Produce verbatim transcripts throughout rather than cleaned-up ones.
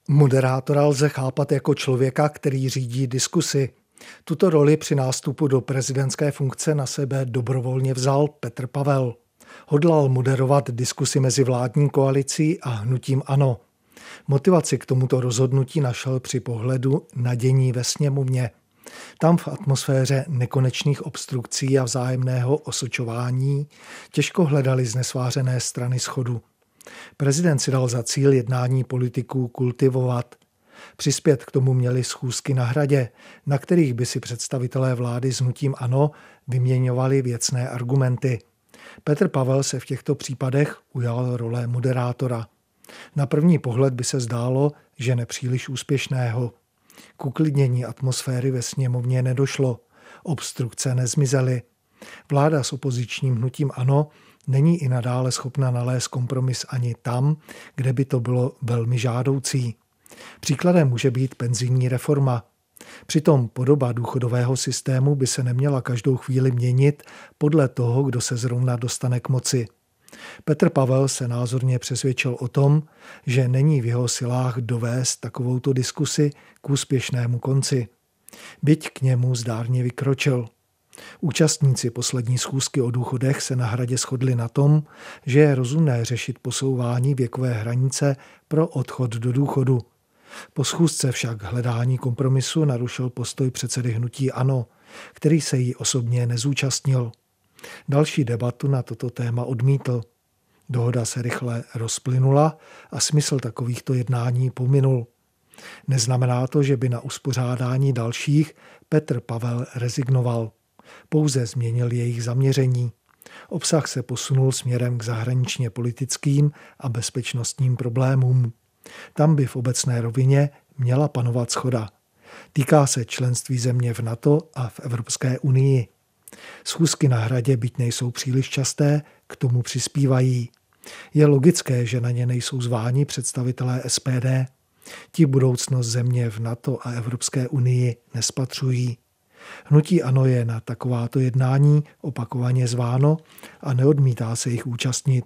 Moderátora lze chápat jako člověka, který řídí diskusi. Tuto roli při nástupu do prezidentské funkce na sebe dobrovolně vzal Petr Pavel. Hodlal moderovat diskusi mezi vládní koalicí a hnutím ANO. Motivaci k tomuto rozhodnutí našel při pohledu na dění ve sněmovně. Tam v atmosféře nekonečných obstrukcí a vzájemného osočování těžko hledali znesvářené strany shodu. Prezident si dal za cíl jednání politiků kultivovat. Přispět k tomu měli schůzky na Hradě, na kterých by si představitelé vlády s hnutím ANO vyměňovali věcné argumenty. Petr Pavel se v těchto případech ujal role moderátora. Na první pohled by se zdálo, že nepříliš úspěšného. K uklidnění atmosféry ve sněmovně nedošlo. Obstrukce nezmizely. Vláda s opozičním hnutím ANO není i nadále schopna nalézt kompromis ani tam, kde by to bylo velmi žádoucí. Příkladem může být penzijní reforma. Přitom podoba důchodového systému by se neměla každou chvíli měnit podle toho, kdo se zrovna dostane k moci. Petr Pavel se názorně přesvědčil o tom, že není v jeho silách dovést takovouto diskusi k úspěšnému konci. Byť k němu zdárně vykročil. Účastníci poslední schůzky o důchodech se na Hradě shodli na tom, že je rozumné řešit posouvání věkové hranice pro odchod do důchodu. Po schůzce však hledání kompromisu narušil postoj předsedy hnutí ANO, který se jí osobně nezúčastnil. Další debatu na toto téma odmítl. Dohoda se rychle rozplynula a smysl takovýchto jednání pominul. Neznamená to, že by na uspořádání dalších Petr Pavel rezignoval. Pouze změnil jejich zaměření. Obsah se posunul směrem k zahraničně politickým a bezpečnostním problémům. Tam by v obecné rovině měla panovat shoda. Týká se členství země v NATO a v Evropské unii. Schůzky na Hradě, byť nejsou příliš časté, k tomu přispívají. Je logické, že na ně nejsou zváni představitelé S P D. Ti budoucnost země v NATO a Evropské unii nespatřují. Hnutí ANO je na takováto jednání opakovaně zváno a neodmítá se jich účastnit.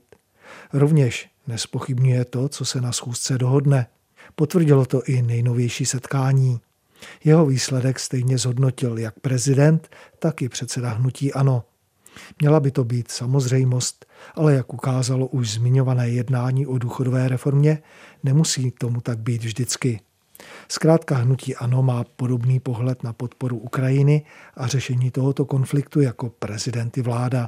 Rovněž nespochybňuje to, co se na schůzce dohodne. Potvrdilo to i nejnovější setkání. Jeho výsledek stejně zhodnotil jak prezident, tak i předseda hnutí ANO. Měla by to být samozřejmost, ale jak ukázalo už zmiňované jednání o důchodové reformě, nemusí tomu tak být vždycky. Zkrátka hnutí ANO má podobný pohled na podporu Ukrajiny a řešení tohoto konfliktu jako prezident i vláda.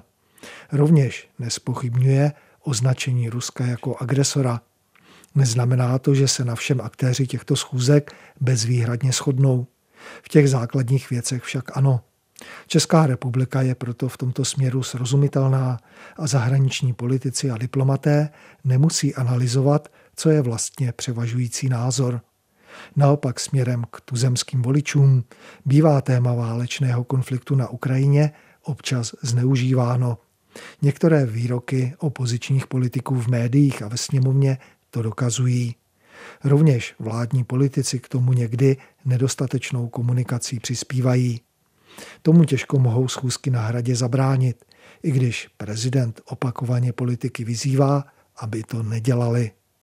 Rovněž nespochybňuje označení Ruska jako agresora. Neznamená to, že se na všem aktéři těchto schůzek bezvýhradně shodnou. V těch základních věcech však ano. Česká republika je proto v tomto směru srozumitelná a zahraniční politici a diplomaté nemusí analyzovat, co je vlastně převažující názor. Naopak směrem k tuzemským voličům bývá téma válečného konfliktu na Ukrajině občas zneužíváno. Některé výroky opozičních politiků v médiích a ve sněmovně to dokazují. Rovněž vládní politici k tomu někdy nedostatečnou komunikací přispívají. Tomu těžko mohou schůzky na Hradě zabránit, i když prezident opakovaně politiky vyzývá, aby to nedělali.